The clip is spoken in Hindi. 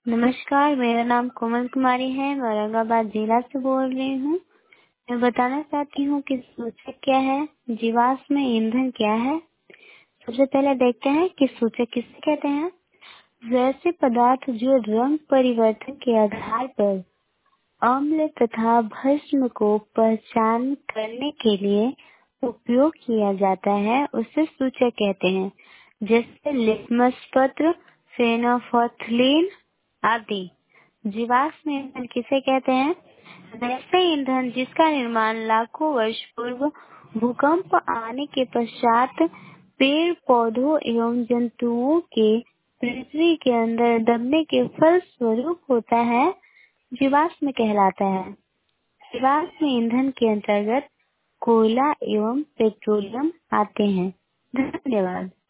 नमस्कार, मेरा नाम कोमल कुमारी है। मैं औरंगाबाद जिला से बोल रही हूँ। मैं बताना चाहती हूँ कि सूचक क्या है, जीवाश्म ईंधन क्या है। सबसे पहले देखते हैं कि सूचक किसे कहते हैं। वैसे पदार्थ जो रंग परिवर्तन के आधार पर अम्ल तथा भस्म को पहचान करने के लिए उपयोग किया जाता है, उसे सूचक कहते हैं। जैसे लिटमस पत्र, फेनोल्फथलीन आदि। जीवाश्म ईंधन किसे कहते हैं? वैसे ईंधन जिसका निर्माण लाखों वर्ष पूर्व भूकंप आने के पश्चात पेड़ पौधों एवं जंतुओं के पृथ्वी के अंदर दबने के फलस्वरूप होता है, जीवाश्म कहलाता है। जीवाश्म ईंधन के अंतर्गत कोयला एवं पेट्रोलियम आते हैं। धन्यवाद।